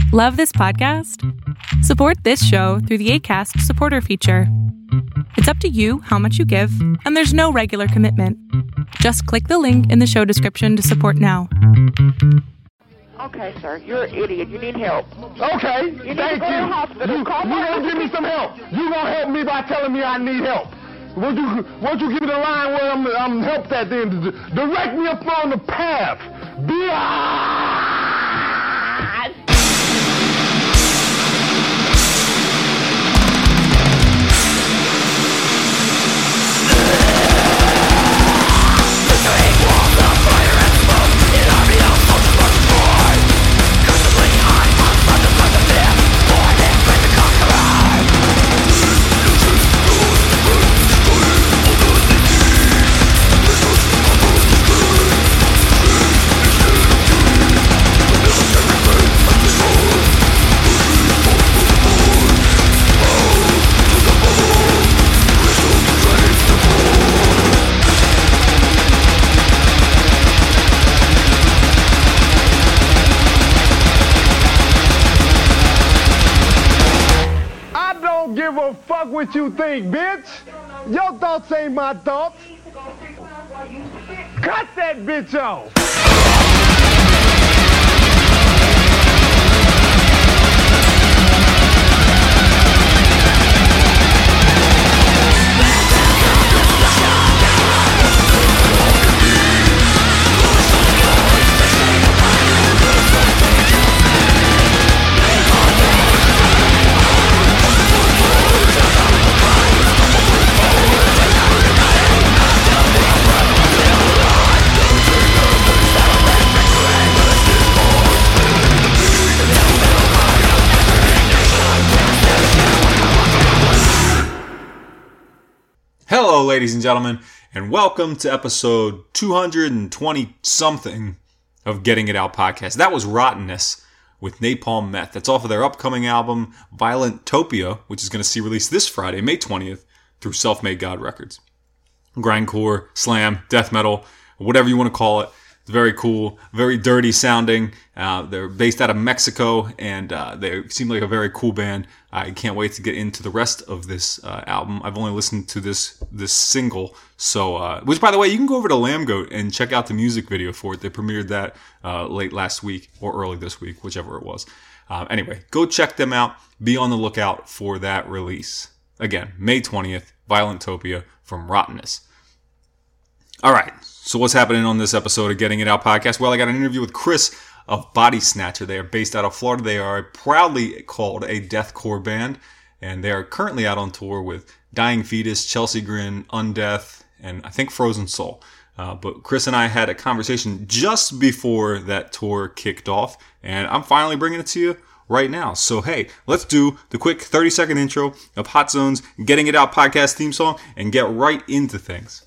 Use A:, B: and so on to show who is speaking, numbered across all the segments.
A: Love this podcast? Support this show through the Acast supporter feature. It's up to you how much you give, and there's no regular commitment. Just click the link in the show description to support now.
B: Okay, sir, you're an idiot. You need help.
C: Okay,
B: You need to
C: thank
B: go to
C: you.
B: the hospital.
C: You
B: Call
C: gonna give me some help. You gonna help me by telling me I need help. Won't you give me the line where I'm helped at then? Direct me up on the path. Biatch! Give a fuck what you think, bitch. Your thoughts ain't my thoughts. Cut that bitch off.
D: Hello, ladies and gentlemen, and welcome to episode 220-something of Getting It Out podcast. That was Rottenness with Napalm Meth. That's off of their upcoming album, Violentopia, which is going to see released this Friday, May 20th, through Self-Made God Records. Grindcore, slam, death metal, whatever you want to call it. It's very cool, very dirty sounding. They're based out of Mexico, and they seem like a very cool band. I can't wait to get into the rest of this album. I've only listened to this single, so which, by the way, you can go over to Lambgoat and check out the music video for it. They premiered that late last week or early this week, whichever it was. Anyway, go check them out. Be on the lookout for that release. Again, May 20th, Violentopia from Rottenness. All right, so what's happening on this episode of Getting It Out podcast? Well, I got an interview with Chris of Body Snatcher. They are based out of Florida. They are proudly called a deathcore band, and they are currently out on tour with Dying Fetus, Chelsea Grin, Undeath, and I think Frozen Soul. But Chris and I had a conversation just before that tour kicked off, and I'm finally bringing it to you right now. So, hey, let's do the quick 30-second intro of Hot Zone's Getting It Out podcast theme song and get right into things.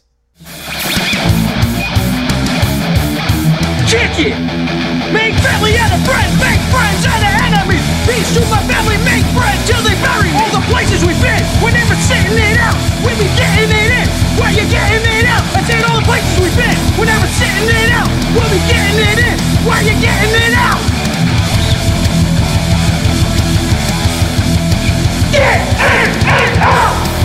E: Kick it! Make family out of friends, make friends out of enemies. Peace to my family, make friends till they bury me. All the places we've been, we're never sitting it out. We be getting it in, where you getting it out? I said all the places we've been, we're never sitting it out. We'll be getting it in, where you getting it out? Get it out!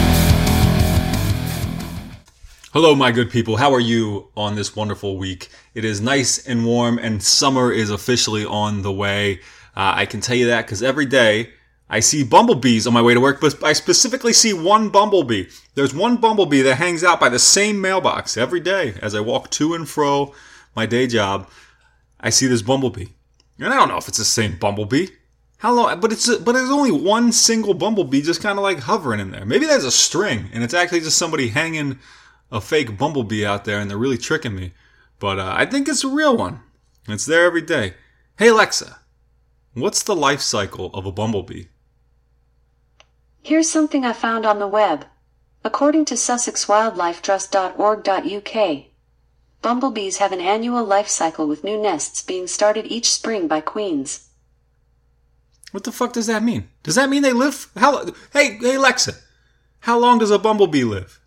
D: Hello, my good people. How are you on this wonderful week? It is nice and warm, and summer is officially on the way. I can tell you that because every day I see bumblebees on my way to work, but I specifically see one bumblebee. There's one bumblebee that hangs out by the same mailbox every day as I walk to and fro my day job. I see this bumblebee, and I don't know if it's the same bumblebee. How long? But there's only one single bumblebee just kind of like hovering in there. Maybe there's a string, and it's actually just somebody hanging a fake bumblebee out there, and they're really tricking me. But I think it's a real one. It's there every day. Hey, Alexa, what's the life cycle of a bumblebee?
F: Here's something I found on the web. According to SussexWildlifeTrust.org.uk, bumblebees have an annual life cycle with new nests being started each spring by queens.
D: What the fuck does that mean? Does that mean they live? Hey, Alexa, how long does a bumblebee live?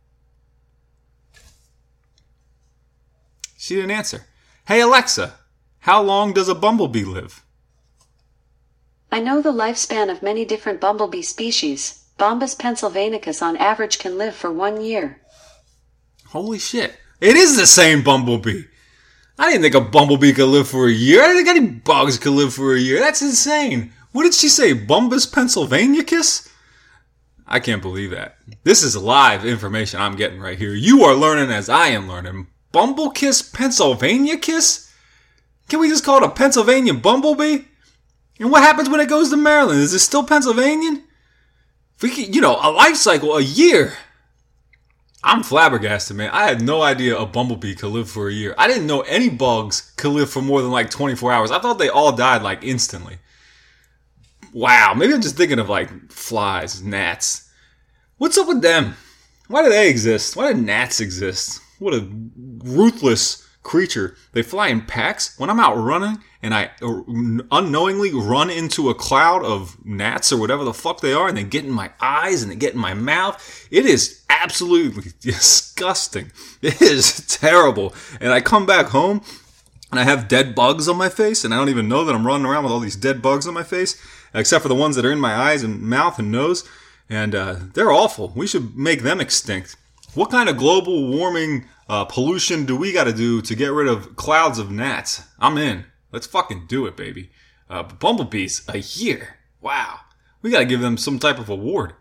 D: She didn't answer. Hey, Alexa, how long does a bumblebee live?
F: I know the lifespan of many different bumblebee species. Bombus pennsylvanicus on average can live for 1 year.
D: Holy shit. It is the same bumblebee. I didn't think a bumblebee could live for a year. I didn't think any bugs could live for a year. That's insane. What did she say? Bombus pennsylvanicus? I can't believe that. This is live information I'm getting right here. You are learning as I am learning. Bumblekiss pennsylvanicus? Can we just call it a Pennsylvania bumblebee? And what happens when it goes to Maryland? Is it still Pennsylvanian? If we could, a life cycle, a year. I'm flabbergasted, man. I had no idea a bumblebee could live for a year. I didn't know any bugs could live for more than like 24 hours. I thought they all died like instantly. Wow, maybe I'm just thinking of like flies, gnats. What's up with them? Why do they exist? Why do gnats exist? What a ruthless creature. They fly in packs. When I'm out running and I unknowingly run into a cloud of gnats or whatever the fuck they are, and they get in my eyes and they get in my mouth, it is absolutely disgusting. It is terrible. And I come back home and I have dead bugs on my face, and I don't even know that I'm running around with all these dead bugs on my face, except for the ones that are in my eyes and mouth and nose. And they're awful. We should make them extinct. What kind of global warming pollution do we got to do to get rid of clouds of gnats? I'm in. Let's fucking do it, baby. Bumblebees, a year. Wow. We got to give them some type of award.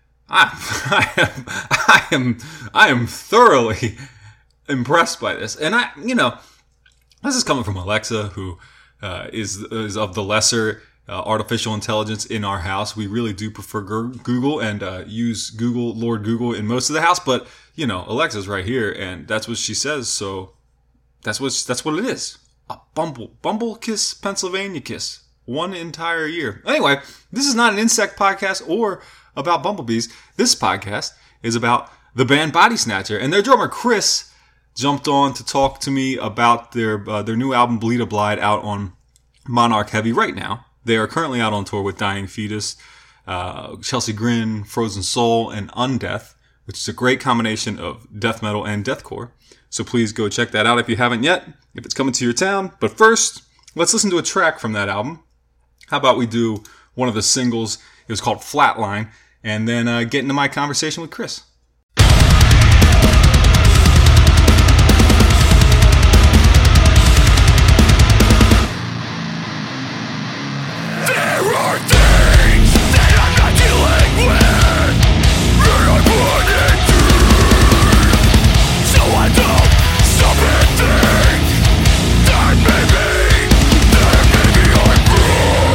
D: I am thoroughly impressed by this. And this is coming from Alexa, who is of the lesser artificial intelligence in our house. We really do prefer Google and use Lord Google in most of the house, but Alexa's right here, and that's what she says. So that's what it is. A bumblekiss pennsylvanicus, 1 entire year. Anyway, this is not an insect podcast or about bumblebees. This podcast is about the band Body Snatcher, and their drummer Chris jumped on to talk to me about their new album Bleed a Blide, out on Monarch Heavy right now. They are currently out on tour with Dying Fetus, Chelsea Grin, Frozen Soul, and Undeath, which is a great combination of death metal and deathcore. So please go check that out if you haven't yet, if it's coming to your town. But first, let's listen to a track from that album. How about we do one of the singles? It was called Flatline, and then get into my conversation with Chris.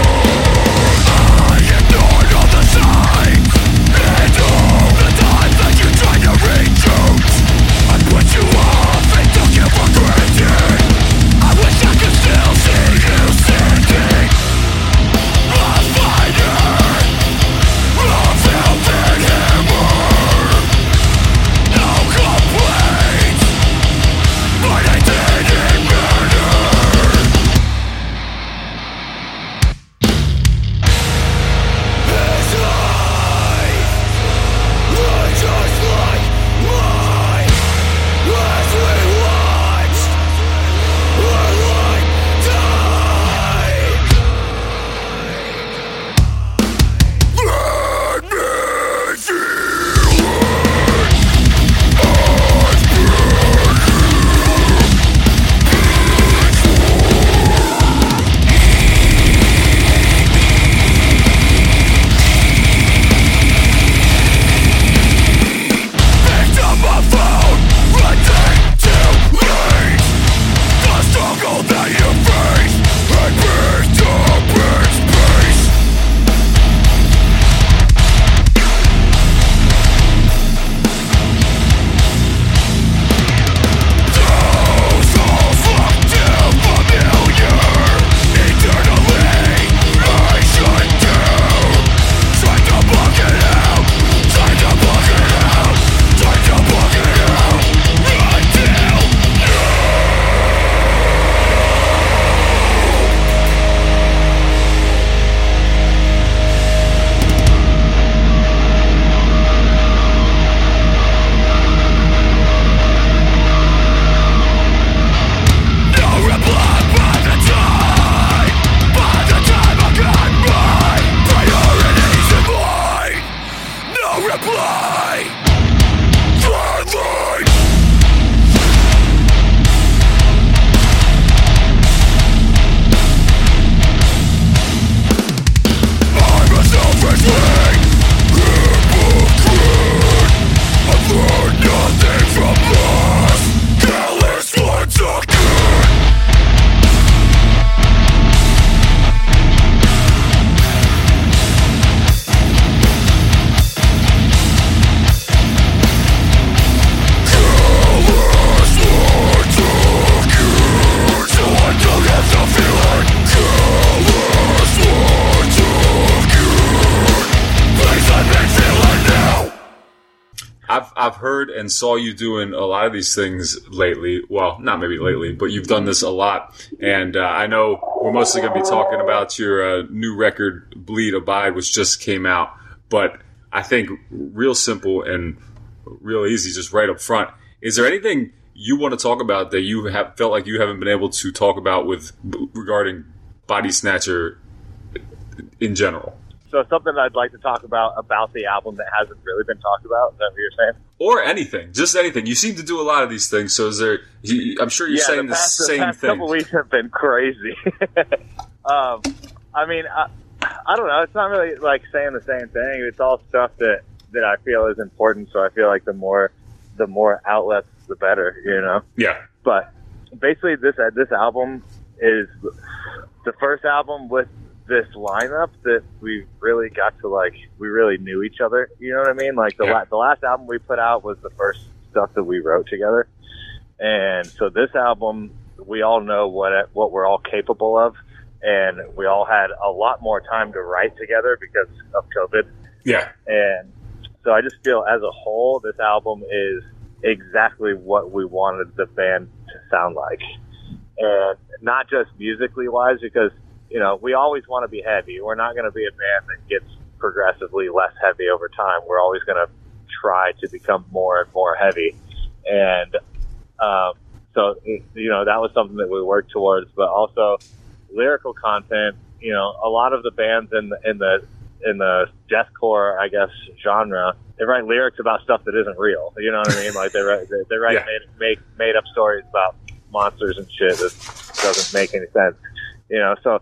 G: I am not on the side. And all the time that
D: I've heard and saw you doing a lot of these things lately. Well, not maybe lately, but you've done this a lot. And I know we're mostly going to be talking about your new record, Bleed Abide, which just came out. But I think real simple and real easy, just right up front. Is there anything you want to talk about that you have felt like you haven't been able to talk about regarding Body Snatcher in general?
G: So something I'd like to talk about the album that hasn't really been talked about. Is that what you're saying?
D: Or anything, just anything. You seem to do a lot of these things. So is there? I'm sure you're saying the same
G: past
D: thing.
G: Couple weeks have been crazy. I mean, I don't know. It's not really like saying the same thing. It's all stuff that I feel is important. So I feel like the more outlets, the better. You know.
D: Yeah.
G: But basically, this album is the first album with this lineup that we really got to, like, we really knew each other. You know what I mean? Like the last album we put out was the first stuff that we wrote together. And so this album, we all know what we're all capable of. And we all had a lot more time to write together because of COVID.
D: Yeah.
G: And so I just feel as a whole, this album is exactly what we wanted the band to sound like. And not just musically wise, because you know, we always want to be heavy. We're not going to be a band that gets progressively less heavy over time. We're always going to try to become more and more heavy. And so, you know, that was something that we worked towards. But also lyrical content, you know, a lot of the bands in the deathcore, I guess, genre, they write lyrics about stuff that isn't real. You know what I mean? Like they write made up stories about monsters and shit that doesn't make any sense. You know, so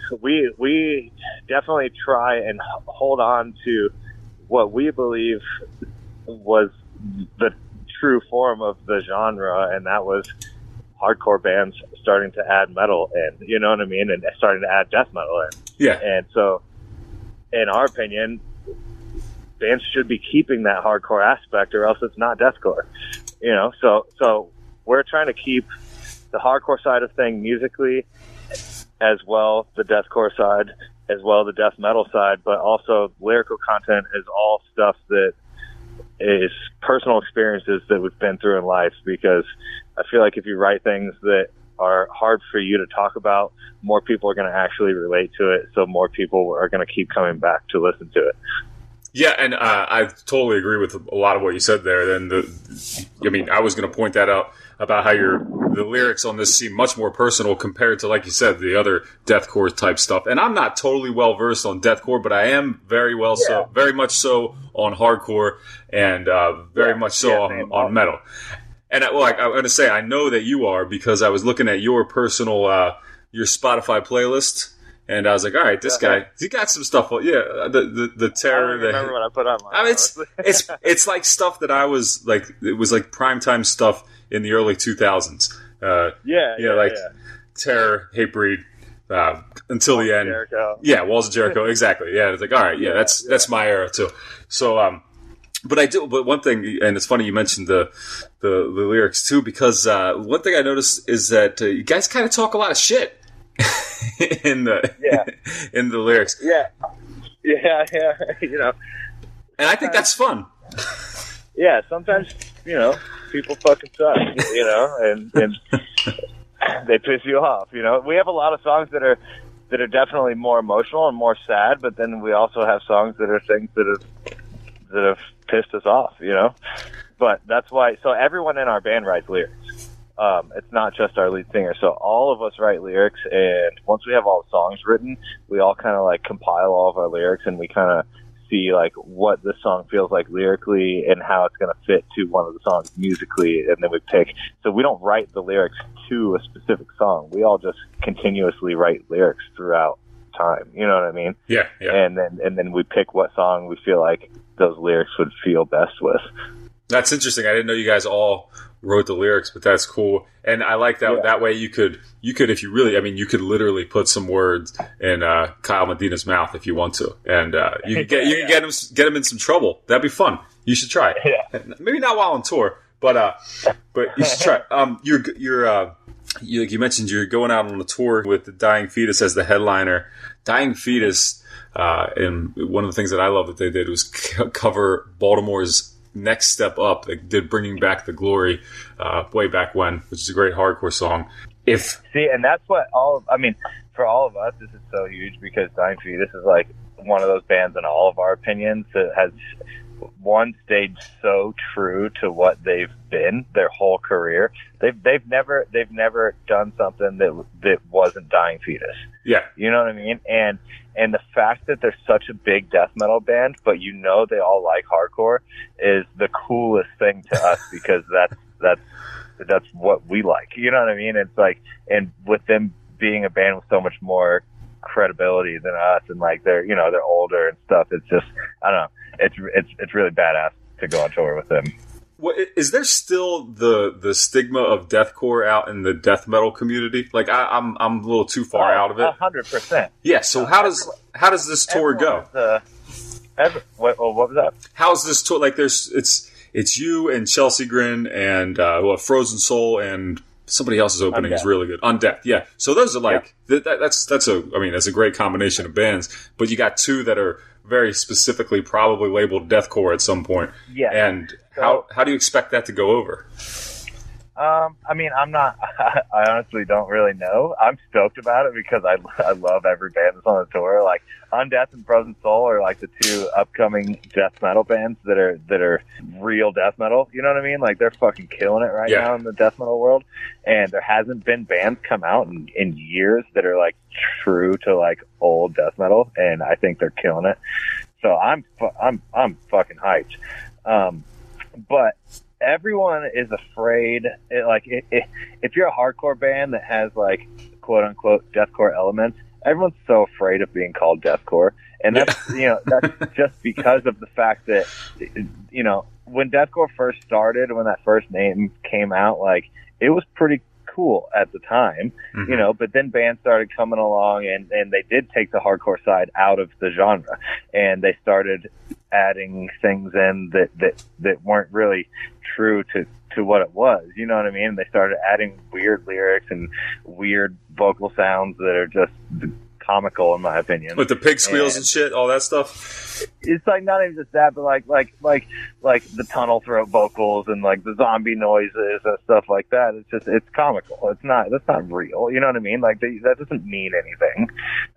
G: we definitely try and hold on to what we believe was the true form of the genre, and that was hardcore bands starting to add metal in, you know what I mean, and starting to add death metal in.
D: Yeah.
G: And so, in our opinion, bands should be keeping that hardcore aspect, or else it's not deathcore. You know, so we're trying to keep the hardcore side of things musically, as well the deathcore side, as well the death metal side, but also lyrical content is all stuff that is personal experiences that we've been through in life, because I feel like if you write things that are hard for you to talk about, more people are going to actually relate to it, so more people are going to keep coming back to listen to it.
D: Yeah, and I totally agree with a lot of what you said there. And I was going to point that out about how the lyrics on this seem much more personal compared to, like you said, the other deathcore type stuff. And I'm not totally well versed on deathcore, but I am very much so on hardcore, and very much so on metal. And I'm going to say, I know that you are, because I was looking at your personal your Spotify playlist. And I was like, all right, this guy, he got some stuff. Yeah, the terror.
G: I don't remember what I put on mine.
D: I mean, it's like stuff that I was like, it was like primetime stuff in the early 2000s. Terror, Hatebreed, Until the End.
G: Jericho.
D: Yeah, Walls of Jericho, exactly. Yeah, it's like, all right, that's my era too. So, but one thing, and it's funny you mentioned the lyrics too, because one thing I noticed is that you guys kind of talk a lot of shit in the lyrics.
G: Yeah, you know.
D: And I think that's fun.
G: Yeah, sometimes, you know, people fucking suck, you know, and they piss you off, you know. We have a lot of songs that are definitely more emotional and more sad, but then we also have songs that are things that have pissed us off, you know. But that's why, so everyone in our band writes lyrics. It's not just our lead singer. So all of us write lyrics, and once we have all the songs written, we all kind of like compile all of our lyrics, and we kind of see like what the song feels like lyrically and how it's going to fit to one of the songs musically, and then we pick. So we don't write the lyrics to a specific song. We all just continuously write lyrics throughout time. You know what I mean?
D: Yeah.
G: And then we pick what song we feel like those lyrics would feel best with.
D: That's interesting. I didn't know you guys all wrote the lyrics, but that's cool. And I like that. Yeah. That way you could, if you really, I mean, you could literally put some words in Kyle Medina's mouth if you want to, and you can get him in some trouble. That'd be fun. You should try it.
G: Yeah.
D: Maybe not while on tour, but you should try. You mentioned you're going out on a tour with the Dying Fetus as the headliner. Dying Fetus, and one of the things that I love that they did was cover Baltimore's Next Step Up. They did Bringing Back the Glory way back when, which is a great hardcore song.
G: See, and that's what for all of us, this is so huge because Dying Fetus is like one of those bands in all of our opinions that has stayed so true to what they've been their whole career. They've never done something that wasn't Dying Fetus.
D: Yeah.
G: You know what I mean? And the fact that they're such a big death metal band, but they all like hardcore is the coolest thing to us because that's what we like. You know what I mean? It's like, and with them being a band with so much more credibility than us, and like they're older and stuff, it's just, I don't know, it's really badass to go on tour with them.
D: Well, is there still the stigma of deathcore out in the death metal community? Like I'm a little too far out of it.
G: 100%.
D: Yeah. So how does this tour go?
G: What was that?
D: How's this tour? Like it's you and Chelsea Grin and Frozen Soul and somebody else is opening is really good. Undeath, yeah. So those are like that's a great combination of bands. But you got two that are very specifically probably labeled deathcore at some point. Yeah. And how do you expect that to go over?
G: I honestly don't really know. I'm stoked about it because I love every band that's on the tour. Like Undeath and Frozen Soul are like the two upcoming death metal bands that are real death metal. You know what I mean? Like they're fucking killing it right now in the death metal world. And there hasn't been bands come out in years that are like true to like old death metal, and I think they're killing it. So I'm fucking hyped. But everyone is afraid. If you're a hardcore band that has like quote unquote deathcore elements, everyone's so afraid of being called deathcore, and that's that's just because of the fact that when deathcore first started, when that first name came out, like it was pretty cool at the time, but then bands started coming along and they did take the hardcore side out of the genre, and they started adding things in that weren't really true to what it was. You know what I mean? They started adding weird lyrics and weird vocal sounds that are just comical in my opinion.
D: With the pig squeals and shit, all that stuff.
G: It's like not even just that, but like the tunnel throat vocals and like the zombie noises and stuff like that. It's comical. That's not real. You know what I mean? Like that doesn't mean anything.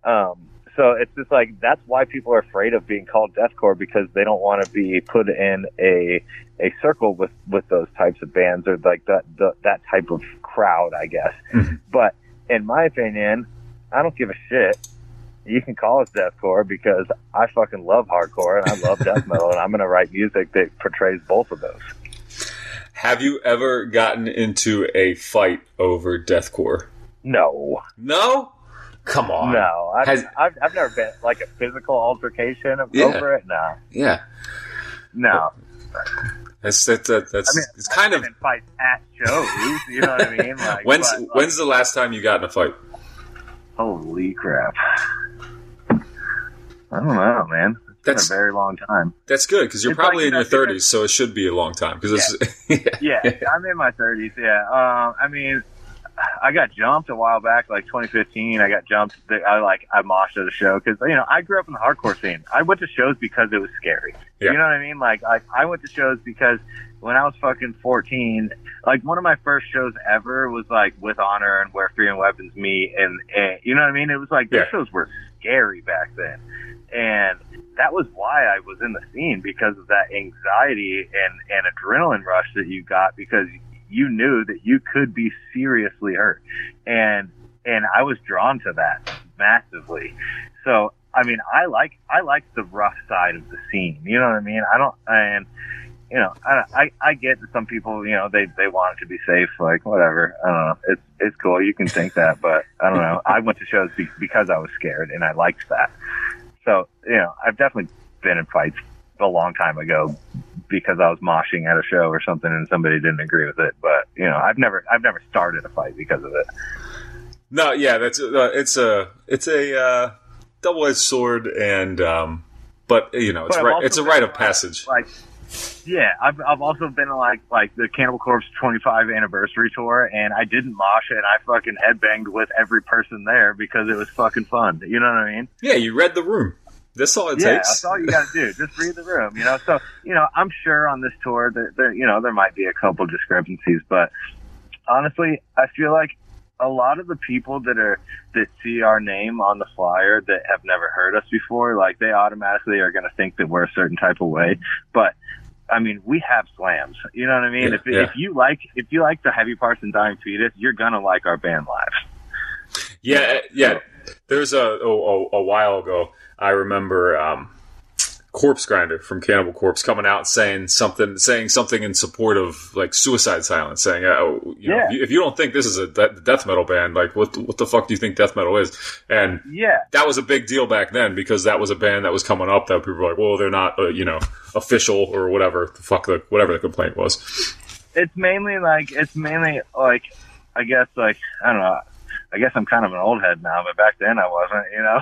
G: So it's just like, that's why people are afraid of being called deathcore, because they don't want to be put in a circle with those types of bands, or like that type of crowd, I guess. But in my opinion, I don't give a shit. You can call us deathcore because I fucking love hardcore and I love death metal, and I'm going to write music that portrays both of those.
D: Have you ever gotten into a fight over deathcore?
G: No.
D: No? Come on.
G: No. I've never been like a physical altercation over it. No.
D: Yeah.
G: No.
D: It's kind of
G: in fights at shows. You know what I mean? Like,
D: when's the last time you got in a fight?
G: Holy crap! I don't know, man. It's been a very long time.
D: That's good, because you're probably in your 30s, so it should be a long time. Because
G: I'm in my 30s. Yeah. I mean, I got jumped a while back, like 2015. I got jumped. I moshed at a show because I grew up in the hardcore scene. I went to shows because it was scary. Yeah. You know what I mean? Like I went to shows because when I was fucking 14, like one of my first shows ever was like With Honor and Where Fear and Weapons Meet, and you know what I mean? It was like those shows were scary back then, and that was why I was in the scene, because of that anxiety and adrenaline rush that you got, because you knew that you could be seriously hurt, and I was drawn to that massively. So I mean, I like the rough side of the scene. You know what I mean? I get that some people, they want it to be safe, like whatever. I don't know. It's cool. You can think that, but I don't know. I went to shows because I was scared, and I liked that. So, I've definitely been in fights a long time ago because I was moshing at a show or something and somebody didn't agree with it. But, I've never started a fight because of it.
D: No, yeah, that's it's a double-edged sword, and but it's a rite of passage.
G: Yeah, I've also been in like the Cannibal Corpse 25 anniversary tour, and I didn't mosh it, and I fucking headbanged with every person there because it was fucking fun. You know what I mean?
D: Yeah, you read the room. That's all it
G: Yeah,
D: takes.
G: that's all you got to do. Just read the room, you know. So, you know, I'm sure on this tour that there might be a couple discrepancies, but honestly, I feel like a lot of the people that see our name on the flyer that have never heard us before, like they automatically are going to think that we're a certain type of way. But I mean, we have slams. You know what I mean? If you like the Heavy Parts and Dying Fetus, you're gonna like our band live.
D: Yeah. There's a while ago, I remember Corpse Grinder from Cannibal Corpse coming out saying something in support of like Suicide Silence, saying, if you don't think this is a death metal band, like what the fuck do you think death metal is? And that was a big deal back then because that was a band that was coming up that people were like, well, they're not, official or whatever the fuck whatever the complaint was.
G: It's mainly like I guess like I don't know. I guess I'm kind of an old head now, but back then I wasn't, you know.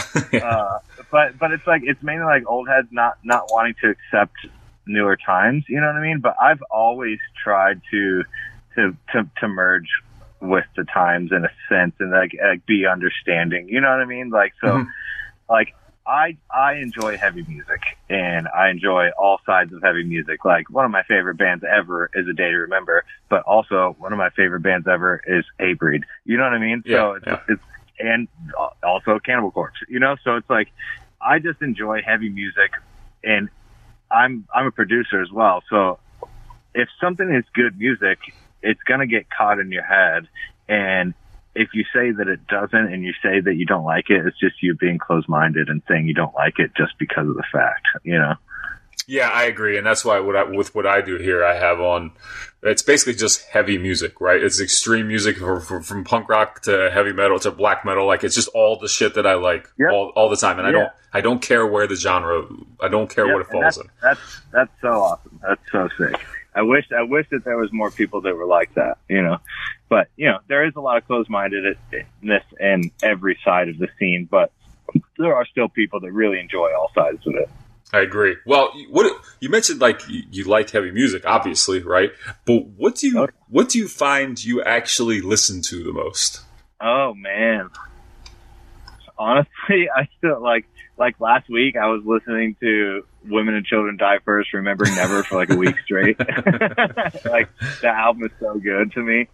G: But it's like it's mainly like old heads not wanting to accept newer times, you know what I mean? But I've always tried to merge with the times in a sense and like be understanding, you know what I mean? Like so, like I enjoy heavy music and I enjoy all sides of heavy music. Like one of my favorite bands ever is A Day to Remember, but also one of my favorite bands ever is Hatebreed. You know what I mean?
D: Yeah,
G: so it's and also Cannibal Corpse, you know? So it's like, I just enjoy heavy music and I'm a producer as well. So if something is good music, it's going to get caught in your head. And if you say that it doesn't and you say that you don't like it, it's just you being closed-minded and saying you don't like it just because of the fact, you know?
D: Yeah, I agree. And that's why with what I do here, I have on, it's basically just heavy music, right? It's extreme music from punk rock to heavy metal to black metal. Like it's just all the shit that I like all the time. And I don't care where the genre, I don't care what it falls in.
G: That's so awesome. That's so sick. I wish that there was more people that were like that, you know. But, you know, there is a lot of closed-mindedness in every side of the scene, but there are still people that really enjoy all sides of it.
D: I agree. Well, you mentioned like you like heavy music, obviously, right? But what do you find you actually listen to the most?
G: Oh man, honestly, I still like last week I was listening to Women and Children Die First, Remembering Never for like a week straight. Like that album is so good to me.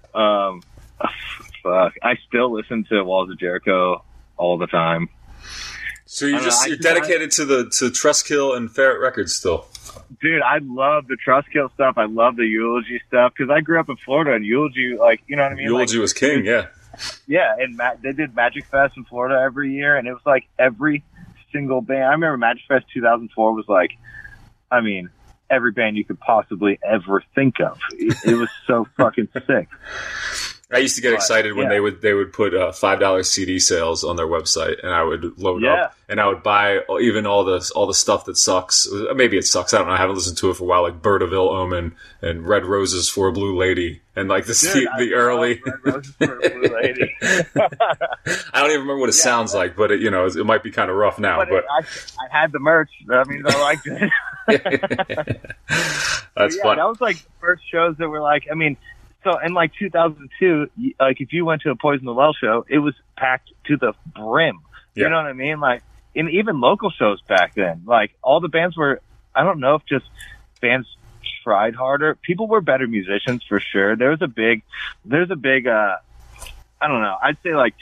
G: Fuck, I still listen to Walls of Jericho all the time.
D: So you're dedicated to Trustkill and Ferret Records still.
G: Dude, I love the Trustkill stuff. I love the Eulogy stuff because I grew up in Florida and Eulogy, like, you know what I mean?
D: Eulogy was king, yeah.
G: Yeah, and they did Magic Fest in Florida every year, and it was like every single band. I remember Magic Fest 2004 was like, I mean, every band you could possibly ever think of. It was so fucking sick.
D: I used to get excited when they would put $5 CD sales on their website, and I would load up, and I would buy even all the stuff that sucks. Maybe it sucks. I don't know. I haven't listened to it for a while, like Bird of Ill Omen and Red Roses for a Blue Lady, and like the early.
G: Red Roses for a Blue Lady.
D: I don't even remember what it sounds like, but it might be kind of rough now. But
G: I had the merch. That means I liked it.
D: That's fun.
G: That was like the first shows that were like, I mean. So in like 2002, like if you went to a Poison the Well show, it was packed to the brim.
D: Yeah.
G: You know what I mean? Like in even local shows back then, like all the bands were, I don't know if just bands tried harder. People were better musicians for sure. There's a big, I don't know. I'd say like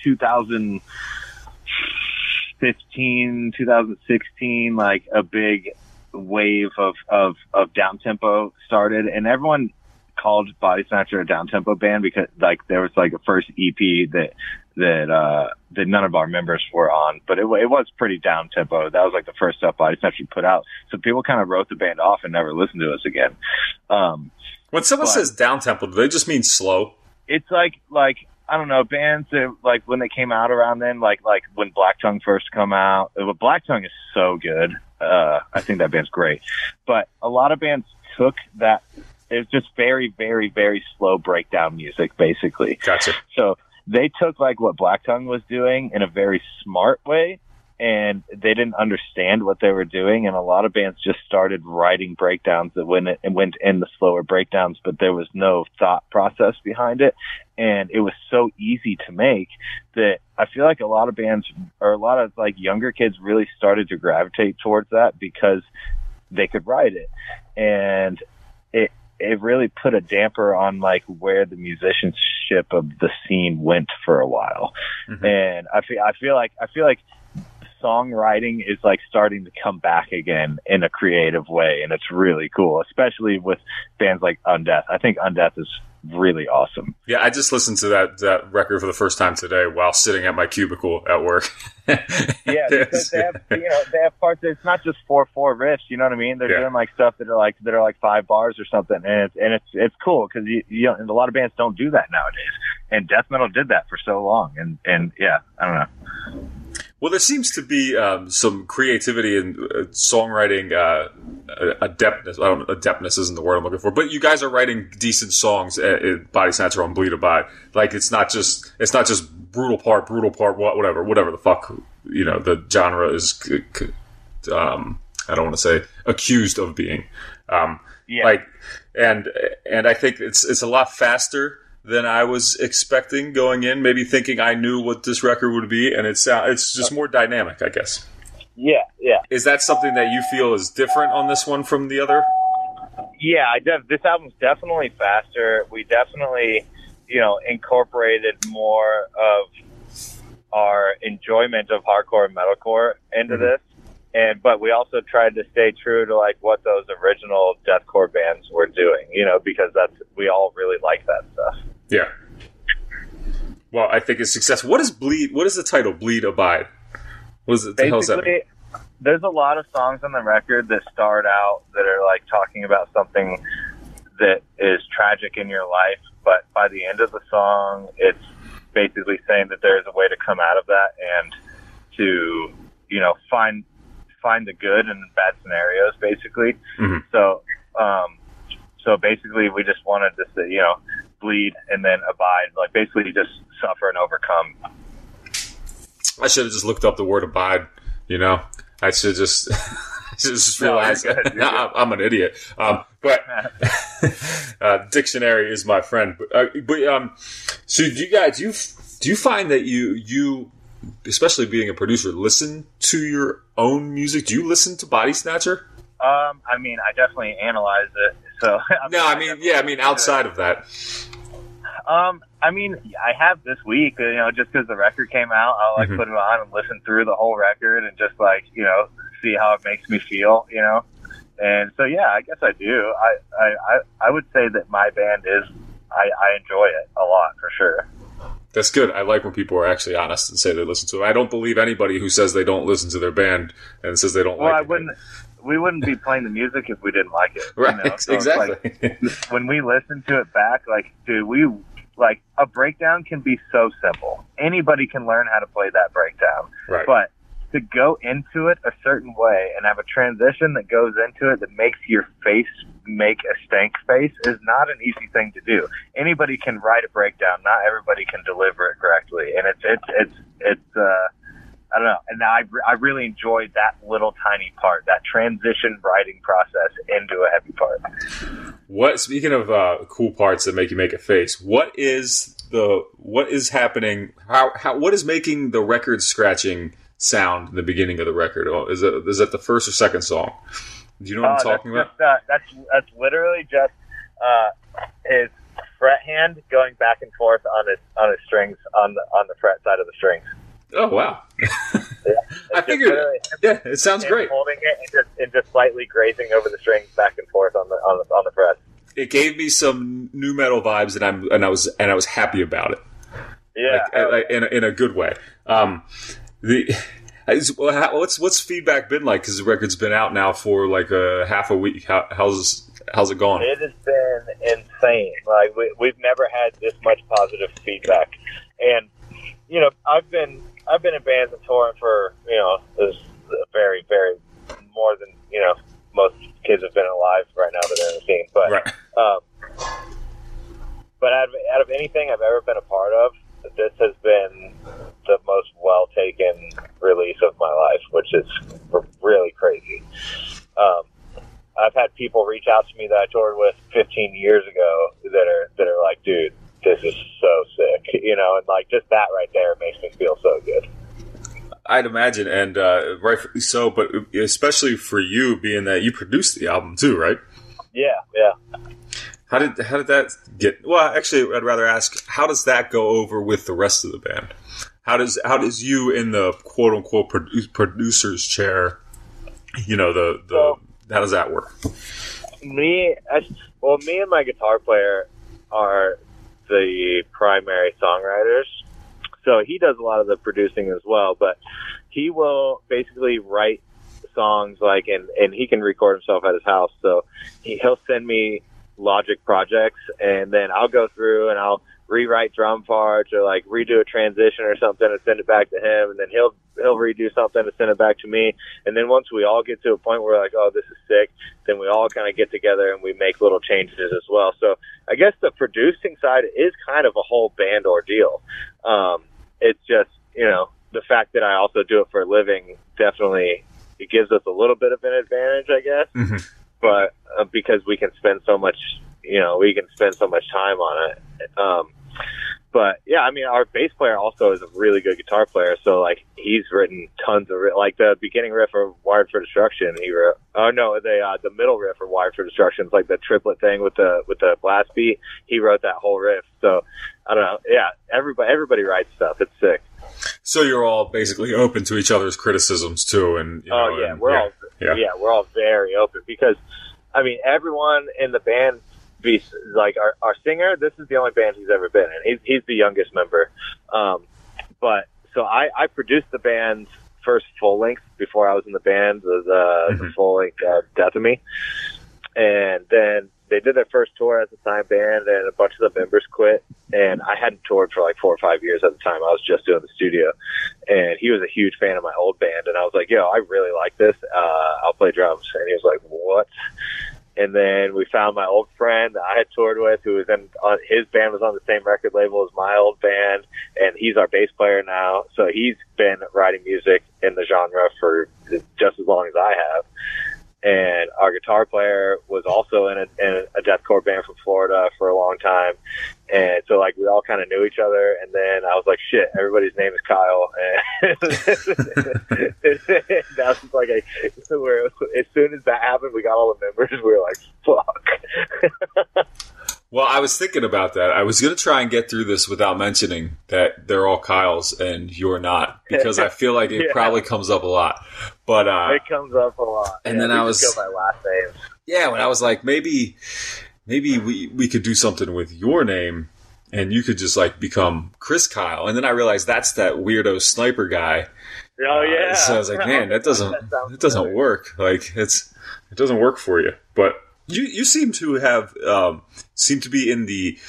G: 2015, 2016, like a big wave of down tempo started, and everyone called Body Snatcher a down tempo band because like there was like a first EP that none of our members were on, but it was pretty down tempo. That was like the first stuff Body Snatcher put out. So people kind of wrote the band off and never listened to us again.
D: When someone says down tempo, do they just mean slow?
G: It's like I don't know, bands that like when they came out around then, like when Black Tongue first come out. Black Tongue is so good. I think that band's great, but a lot of bands took that. It's just very, very, very slow breakdown music, basically.
D: Gotcha.
G: So they took like what Black Tongue was doing in a very smart way, and they didn't understand what they were doing. And a lot of bands just started writing breakdowns that went in the slower breakdowns, but there was no thought process behind it. And it was so easy to make that I feel like a lot of bands or a lot of like younger kids really started to gravitate towards that because they could write it, and it really put a damper on like where the musicianship of the scene went for a while. Mm-hmm. And I feel like songwriting is like starting to come back again in a creative way, and it's really cool, especially with bands like Undeath. I think Undeath is really awesome.
D: Yeah, I just listened to that record for the first time today while sitting at my cubicle at work.
G: Yeah, because they have parts. It's not just 4/4 riffs. You know what I mean? They're doing like stuff that are like 5 bars or something, and it's cool because and a lot of bands don't do that nowadays. And death metal did that for so long, and yeah, I don't know.
D: Well, there seems to be some creativity in songwriting adeptness. Adeptness isn't the word I'm looking for, but you guys are writing decent songs at Body Snatcher on Bleed Abide. Like it's not just brutal part, whatever the fuck the genre is. I don't want to say accused of being. Like, and I think it's a lot faster than I was expecting going in, maybe thinking I knew what this record would be, and it's just more dynamic, I guess.
G: Yeah.
D: Is that something that you feel is different on this one from the other?
G: Yeah, this album's definitely faster. We definitely, incorporated more of our enjoyment of hardcore and metalcore into this. But we also tried to stay true to like what those original deathcore bands were doing, because we all really like that stuff.
D: Yeah. Well, I think it's successful. What is the title? Bleed Abide. What is it? The hell is that mean?
G: There's a lot of songs on the record that start out that are like talking about something that is tragic in your life, but by the end of the song, it's basically saying that there's a way to come out of that and to, find the good in bad scenarios, basically. Mm-hmm. So basically, we just wanted to say, bleed and then abide, like basically just suffer and overcome.
D: I should have just looked up the word abide. I should just realize I'm an idiot. But dictionary is my friend. So do you find that you especially being a producer, listen to your own music? Do you listen to Body Snatcher?
G: I definitely analyze it. So
D: I mean outside of that.
G: I have this week, just because the record came out, I'll put it on and listen through the whole record and just see how it makes me feel, And so, yeah, I guess I do. I would say that my band I enjoy it a lot for sure.
D: That's good. I like when people are actually honest and say they listen to it. I don't believe anybody who says they don't listen to their band and says they don't like it. We wouldn't be playing the music if we didn't like it.
G: Right,
D: So exactly.
G: When we listen to it back, a breakdown can be so simple. Anybody can learn how to play that breakdown.
D: Right.
G: But to go into it a certain way and have a transition that goes into it that makes your face make a stank face is not an easy thing to do. Anybody can write a breakdown. Not everybody can deliver it correctly. And it's I don't know. And I really enjoyed that little tiny part, that transition writing process into a heavy part.
D: Speaking of cool parts that make you make a face, what is happening? What is making the record scratching sound in the beginning of the record? Is that the first or second song? Do you know what I'm talking about?
G: That's literally just his fret hand going back and forth on his strings on the fret side of the strings.
D: Oh wow! I figured. Yeah, it sounds great.
G: Holding it and just slightly grazing over the strings back and forth on the fret.
D: It gave me some new metal vibes, and I was happy about it.
G: Yeah,
D: in a good way. What's feedback been like? Because the record's been out now for like half a week. How's it going?
G: It has been insane. Like we've never had this much positive feedback, and I've been in bands and touring for this very, very more than most kids have been alive right now that are in the scene. But
D: right.
G: But out of anything I've ever been a part of, this has been the most well taken release of my life, which is really crazy. I've had people reach out to me that I toured with 15 years ago that are like, dude, this is so sick. and like just that right there makes me feel so good.
D: I'd imagine, and rightfully so, but especially for you, being that you produced the album too, right?
G: Yeah.
D: How did that get? Well, actually, I'd rather ask, how does that go over with the rest of the band? How does you in the quote unquote producer's chair? How does that work?
G: Me and my guitar player are the primary songwriters. So he does a lot of the producing as well, but he will basically write songs and he can record himself at his house. So he'll send me Logic projects, and then I'll go through and I'll rewrite drum parts or like redo a transition or something and send it back to him, and then he'll redo something and send it back to me. And then once we all get to a point where we're like, oh, this is sick, then we all kind of get together and we make little changes as well. So I guess the producing side is kind of a whole band ordeal. It's just, the fact that I also do it for a living, definitely it gives us a little bit of an advantage, I guess.
D: Mm-hmm.
G: But because we can spend so much, time on it. But yeah, I mean, our bass player also is a really good guitar player. So like, he's written tons of like the beginning riff of Wired for Destruction. He wrote, the middle riff of Wired for Destruction. It's like the triplet thing with the blast beat. He wrote that whole riff. So I don't know. Yeah, everybody writes stuff. It's sick.
D: So you're all basically open to each other's criticisms too, and
G: we're all very open because, I mean, everyone in the band, like our singer, this is the only band he's ever been in. He's the youngest member, but so I produced the band's first full length before I was in the band, the full length Death of Me, and then they did their first tour as a signed band, and a bunch of the members quit. And I hadn't toured for like 4 or 5 years at the time. I was just doing the studio, and he was a huge fan of my old band. And I was like, "Yo, I really like this. I'll play drums." And he was like, "What?" And then we found my old friend that I had toured with, who was his band was on the same record label as my old band, and he's our bass player now. So he's been writing music in the genre for just as long as I have. And our guitar player was also in a deathcore band from Florida for a long time. And so, like, we all kind of knew each other. And then I was like, shit, everybody's name is Kyle. And that was like as soon as that happened, we got all the members. We were like, fuck.
D: Well, I was thinking about that. I was going to try and get through this without mentioning that they're all Kyles and you're not, because I feel like it probably comes up a lot. But
G: it comes up a lot.
D: And then I was
G: go by last name.
D: Yeah, when I was like, maybe we could do something with your name, and you could just like become Chris Kyle. And then I realized that's that weirdo sniper guy.
G: Oh yeah.
D: So I was like, man, that doesn't work. Like it doesn't work for you, but. You seem to have be in the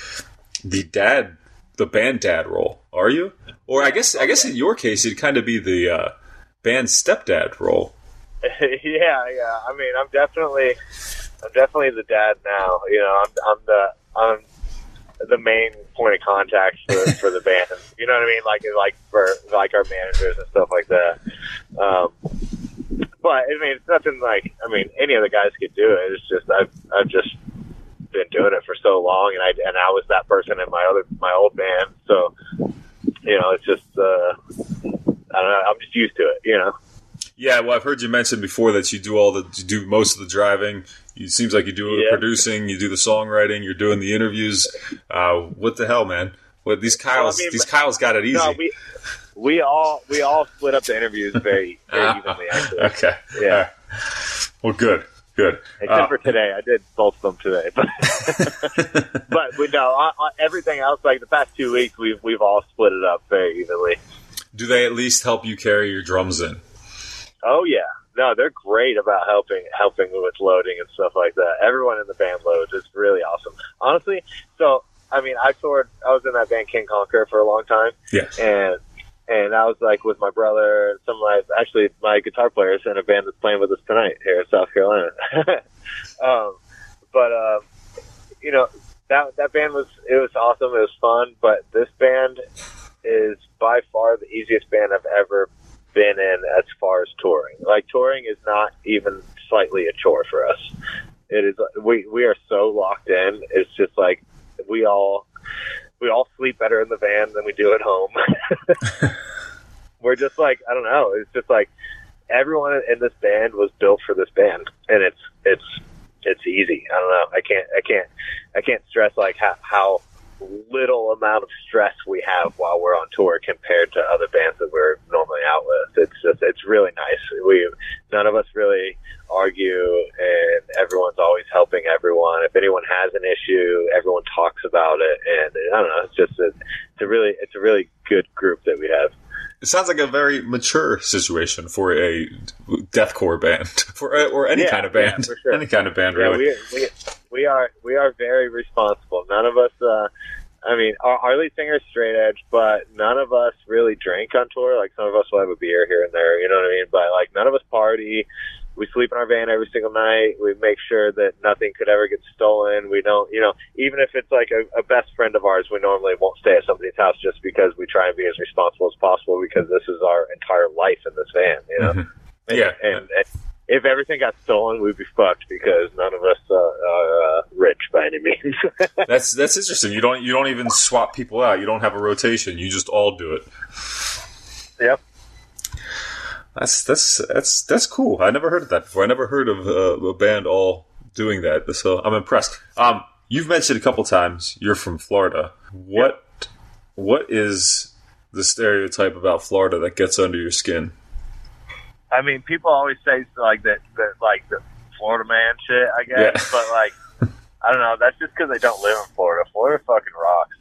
D: band dad role, are you? Or I guess in your case it'd kind of be the band stepdad role.
G: Yeah. I mean, I'm definitely the dad now. I'm the main point of contact for the band. You know what I mean? Like for like our managers and stuff like that. But I mean, it's nothing like, I mean, any of the guys could do it. It's just I've just been doing it for so long, and I was that person in my old band. So it's just I don't know. I'm just used to it.
D: Yeah, well, I've heard you mention before that you do most of the driving. It seems like you do the producing, you do the songwriting, you're doing the interviews. What the hell, man? What these Kyles? These Kyles got it easy.
G: No, we all split up the interviews very evenly, actually.
D: Okay.
G: Yeah.
D: Right. Well, good.
G: Except for today, I did both of them today. But we know everything else. Like the past 2 weeks, we've all split it up very evenly.
D: Do they at least help you carry your drums in?
G: Oh yeah. No, they're great about helping with loading and stuff like that. Everyone in the band loads. It's really awesome. Honestly, so I mean, I was in that band King Conquer for a long time.
D: Yes.
G: And I was like with my brother and my guitar players in a band that's playing with us tonight here in South Carolina. That band was awesome. It was fun, but this band is by far the easiest band I've ever been in as far as touring. Like touring is not even slightly a chore for us. It is. We are so locked in. It's just like we all. we all sleep better in the van than we do at home. We're just like, I don't know. It's just like everyone in this band was built for this band, and it's easy. I don't know. I can't stress like how little amount of stress we have while we're on tour compared to other bands that we're normally out with. It's really nice. None of us really argue, and everyone's always helping everyone. If anyone has an issue, everyone talks about it, and I don't know. It's a really good group that we have.
D: It sounds like a very mature situation for a deathcore band, or any kind of band, for sure. Any kind of band, really.
G: We are very responsible. None of us. I mean, our lead singer is straight edge, but none of us really drink on tour. Like, some of us will have a beer here and there, you know what I mean? But like, none of us party. We sleep in our van every single night. We make sure that nothing could ever get stolen. We don't, even if it's like a best friend of ours, we normally won't stay at somebody's house just because we try and be as responsible as possible, because this is our entire life in this van,
D: Mm-hmm.
G: And if everything got stolen, we'd be fucked, because none of us are rich by any means.
D: That's interesting. You don't even swap people out. You don't have a rotation. You just all do it.
G: Yep.
D: That's cool. I never heard of that before. I never heard of a band all doing that. So I'm impressed. You've mentioned a couple times you're from Florida. What is the stereotype about Florida that gets under your skin?
G: I mean, people always say like that like the Florida man shit, I guess. Yeah. But like, I don't know. That's just because they don't live in Florida. Florida fucking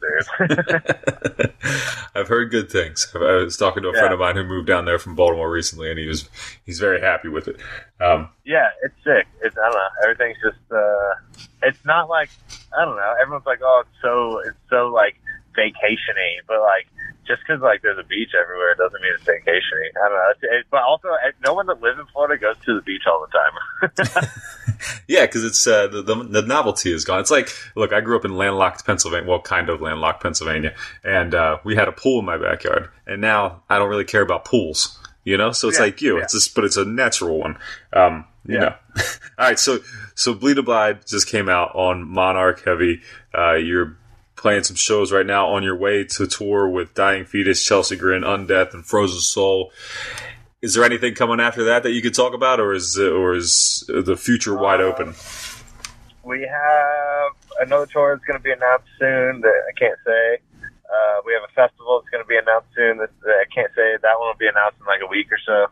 G: rocks, dude.
D: I've heard good things. I was talking to a friend of mine who moved down there from Baltimore recently, and he's very happy with it.
G: Yeah, it's sick. I don't know. Everything's just. It's not like, I don't know. Everyone's like, oh, it's so like vacation-y, but like, just because like there's a beach everywhere doesn't mean it's vacation-y. I don't know. But also, no one that lives in Florida goes to the beach all the time.
D: Yeah, because it's the novelty is gone. It's like, look, I grew up in landlocked Pennsylvania, well, kind of landlocked Pennsylvania, and we had a pool in my backyard. And now I don't really care about pools, So it's like you, but it's a natural one. You know. All right, so Bleed Abide just came out on Monarch Heavy. You're playing some shows right now on your way to tour with Dying Fetus, Chelsea Grin, Undeath, and Frozen Soul. Is there anything coming after that you could talk about, or is the future wide open?
G: We have another tour that's going to be announced soon that I can't say. We have a festival that's going to be announced soon that I can't say. That one will be announced in like a week or so.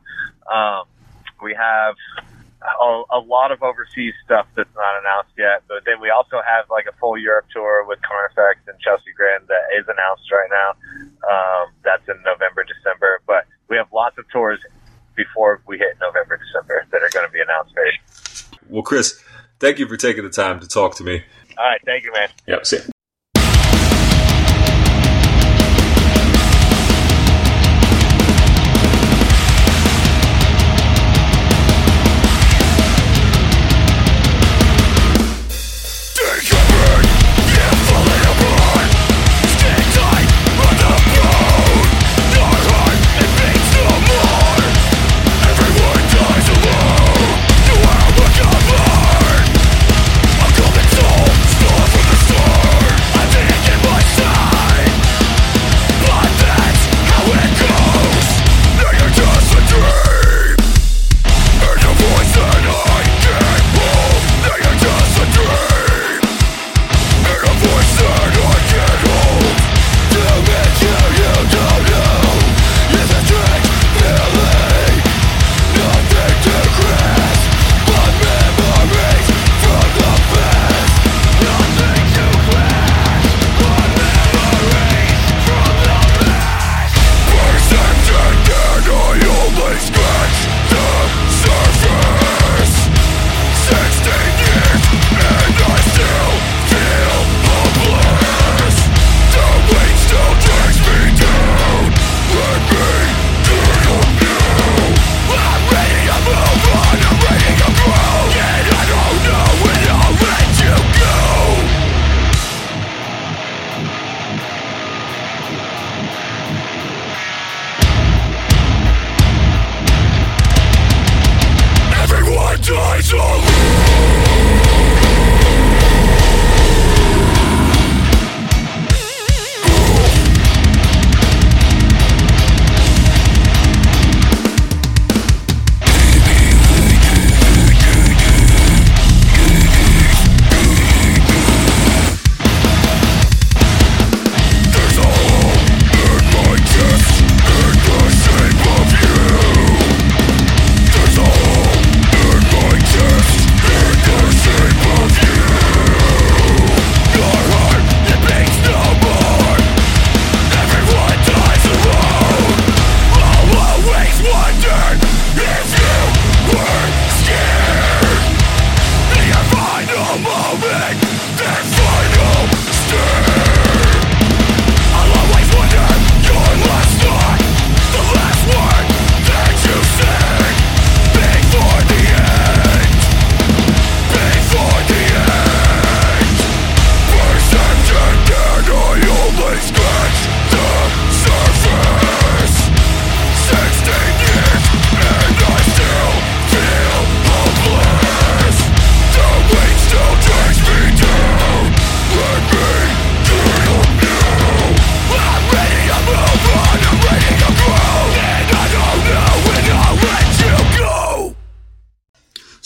G: We have a lot of overseas stuff that's not announced yet, but then we also have like a full Europe tour with Carnifex and Chelsea Grin that is announced right now. That's in November, December, but we have lots of tours before we hit November, December that are going to be announced very soon.
D: Well, Chris, thank you for taking the time to talk to me.
G: All right, thank you, man.
D: Yep, see ya.
H: I'm coming so, start from the start.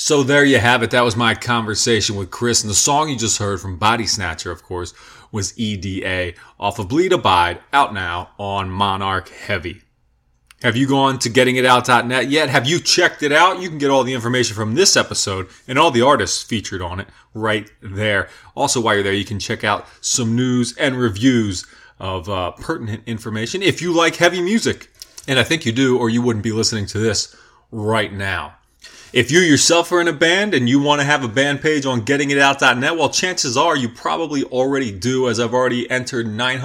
D: So there you have it. That was my conversation with Chris. And the song you just heard from Body Snatcher, of course, was EDA off of Bleed Abide, out now on Monarch Heavy. Have you gone to gettingitout.net yet? Have you checked it out? You can get all the information from this episode and all the artists featured on it right there. Also, while you're there, you can check out some news and reviews of pertinent information if you like heavy music. And I think you do, or you wouldn't be listening to this right now. If you yourself are in a band and you want to have a band page on gettingitout.net, well, chances are you probably already do, as I've already entered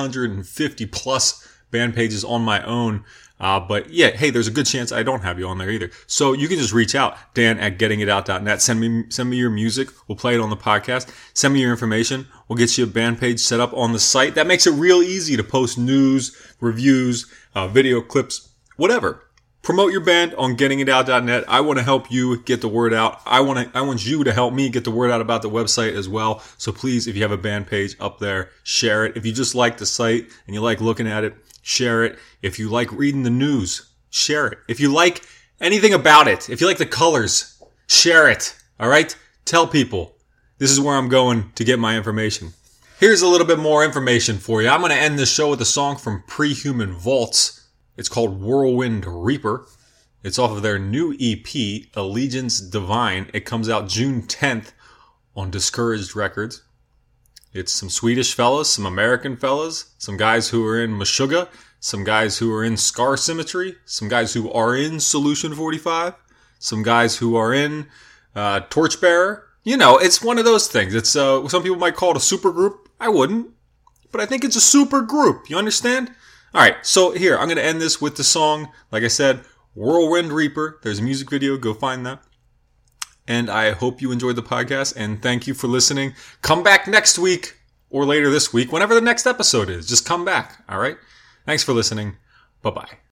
D: 950 plus band pages on my own. But yeah, hey, there's a good chance I don't have you on there either. So you can just reach out, Dan@gettingitout.net. Send me your music. We'll play it on the podcast. Send me your information. We'll get you a band page set up on the site. That makes it real easy to post news, reviews, video clips, whatever. Promote your band on gettingitout.net. I want to help you get the word out. I want you to help me get the word out about the website as well. So please, if you have a band page up there, share it. If you just like the site and you like looking at it, share it. If you like reading the news, share it. If you like anything about it, if you like the colors, share it. All right? Tell people. This is where I'm going to get my information. Here's a little bit more information for you. I'm going to end this show with a song from Prehuman Vaults. It's called Whirlwind Reaper. It's off of their new EP, Allegiance Divine. It comes out June 10th on Discouraged Records. It's some Swedish fellas, some American fellas, some guys who are in Meshuggah, some guys who are in Scar Symmetry, some guys who are in Solution 45, some guys who are in Torchbearer. You know, it's one of those things. It's some people might call it a super group. I wouldn't. But I think it's a super group. You understand? All right, so here, I'm going to end this with the song, like I said, Whirlwind Reaper. There's a music video. Go find that. And I hope you enjoyed the podcast, and thank you for listening. Come back next week or later this week, whenever the next episode is. Just come back, all right? Thanks for listening. Bye-bye.